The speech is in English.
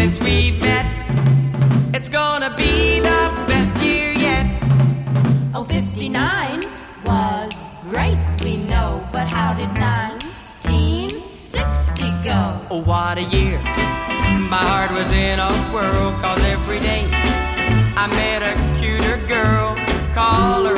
since we've met. It's gonna be the best year yet. Oh, 59 was great, we know, but how did 1960 go? Oh, what a year. My heart was in a whirl, 'cause every day I met a cuter girl, call her